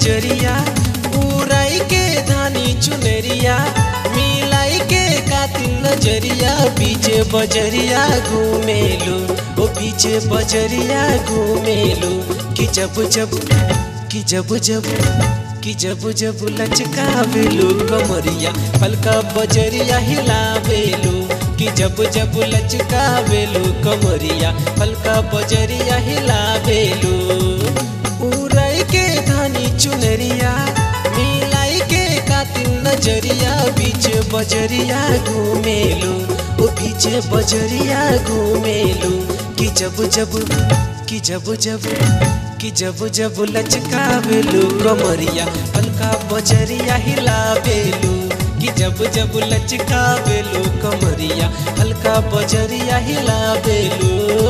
बजरिया उड़ाई के धानी चुनरिया मिलाई के कातिल नजरिया पीछे बजरिया घूमेलू ओ पीछे बजरिया घूमेलू कि जब जब लचकावेलू कमरिया पलका बजरिया हिलावेलू कि जब लचकावेलू कमरिया पलका बजरिया हिलावेलू उड़ाई के धानी चुनरिया मिलाई के कातिल नजरिया बीच बजरिया घूमेलू ओ पीछे बजरिया घूमेलू कि जब लचकावेलू कमरिया पलका बजरिया हिलावेलू कि जब लचकावेलू कमरिया हल्का बजरिया हिलावेलू।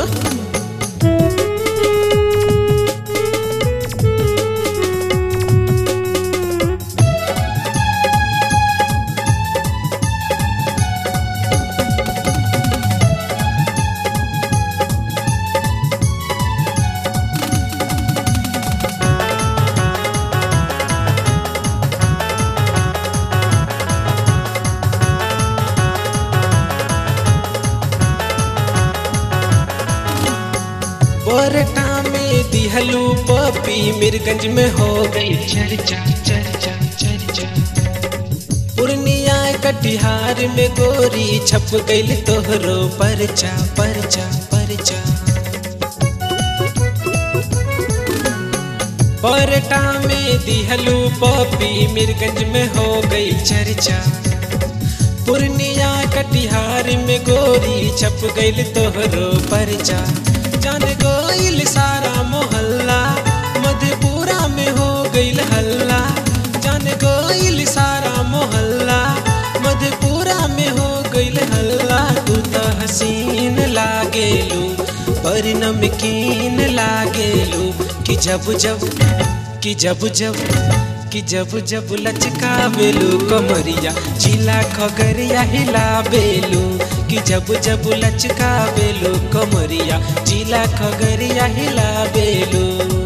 बरटा में दिहलू पपी मीरगंज में हो गई चर्चा चर्चा चर्चा पूर्णिया कटिहार में गोरी छप गई तोहरो परचा परचा परचा बरटा में दिहलू पपी मीरगंज में हो गई चर्चा पूर्णिया कटिहार में गोरी छप गई तोहरो परचा जान गईल सारा मोहल्ला मधेपुरा में हो गईल हल्ला जान गईल सारा मोहल्ला मधेपुरा में हो गईल हल्ला तू तो हसीन लागेलू पर नमकीन लागेलू कि जब लचकावेलू कमरिया जिला खगरिया हिलावेलू कि जब लचकावेलू कमरिया जिला खगरिया हिलावेलू।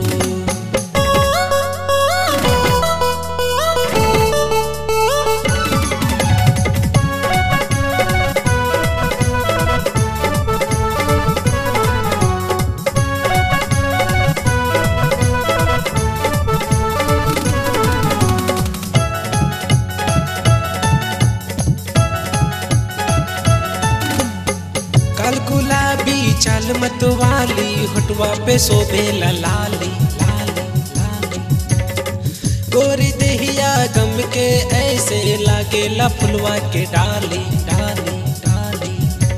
गुलाबी चाल मतवाली होठवा पे शोभेला लाली लाली लाली गोरी देहिया गम के ऐसे लागेला फुलवा के डाली डाली डाली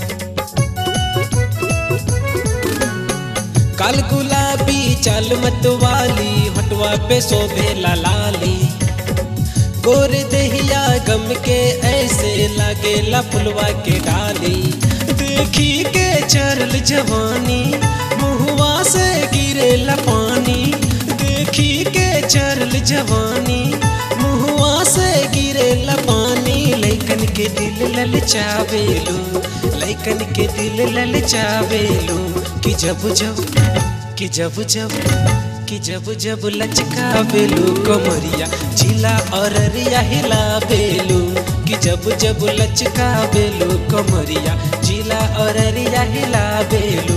काल गुलाबी चाल मतवाली होठवा पे शोभेला लाली गोरी देहिया गम के ऐसे लागेला फुलवा के डाली देखी के चरल जवानी मुहवा से गिरेला पानी देखी के चरल जवानी मुहवा से गिरेला पानी लइकन के दिल ललचावेलू लइकन के दिल ललचावेलू कि जब लचकावेलू कमरिया जिला अररिया हिलावेलू कि जब लचकावेलू कमरिया जिला अररिया हिलावेलू।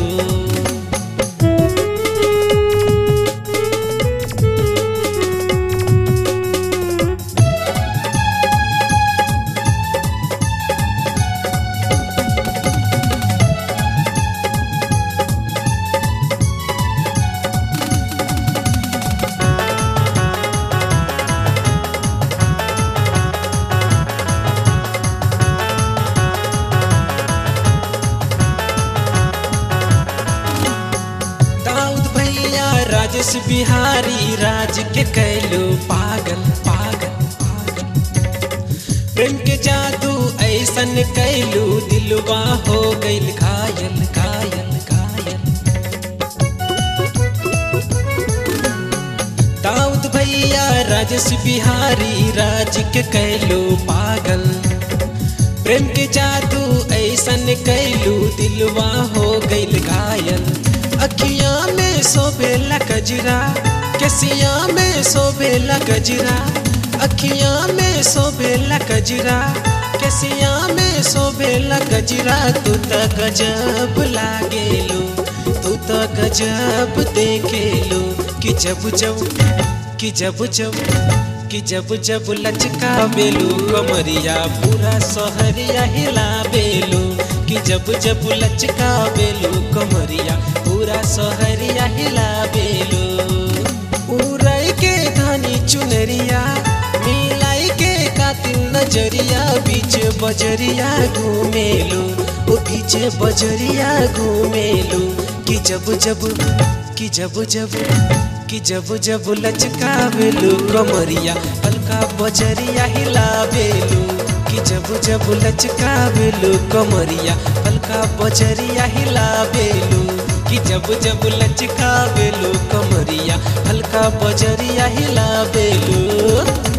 राजेश बिहारी राज के कैलू पागल पागल पागल प्रेम के जादू ऐसन कैलू दिलवा हो गईल घायल घायल घायल दाऊद भैया राजेश बिहारी राज के कैलू पागल प्रेम के जादू ऐसन कैलू दिलवा हो गईल घायल अखियां में शोभेला कजरा केसिया में शोभेला गजरा, अखिया में शोभेला गजरा, केसिया में शोभेला गजरा। तू तो गजब लागेलो, तू तो गजब देखेलो कि जब जब लचकावेलू कमरिया पूरा शहरिया हिलावेलू कि जब लचकावेलू कमरिया पूरा शहरिया हिलावेलू। उड़ाई के धानी चुनरिया मिलाई के कातिल नजरिया बीच बजरिया घूमेलू, ओ बीच बजरिया घूमेलू कि जब लचकावेलू कमरिया हल्का बजरिया हिलावेलू कि जब लचकावेलू कमरिया हल्का बजरिया हिलावेलू कि जब लचकावेलू कमरिया हल्का बजरिया हिलावेलू।